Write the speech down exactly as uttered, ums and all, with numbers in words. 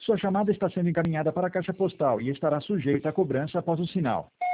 Sua chamada está sendo encaminhada para a caixa postal e estará sujeita a cobrança após o sinal.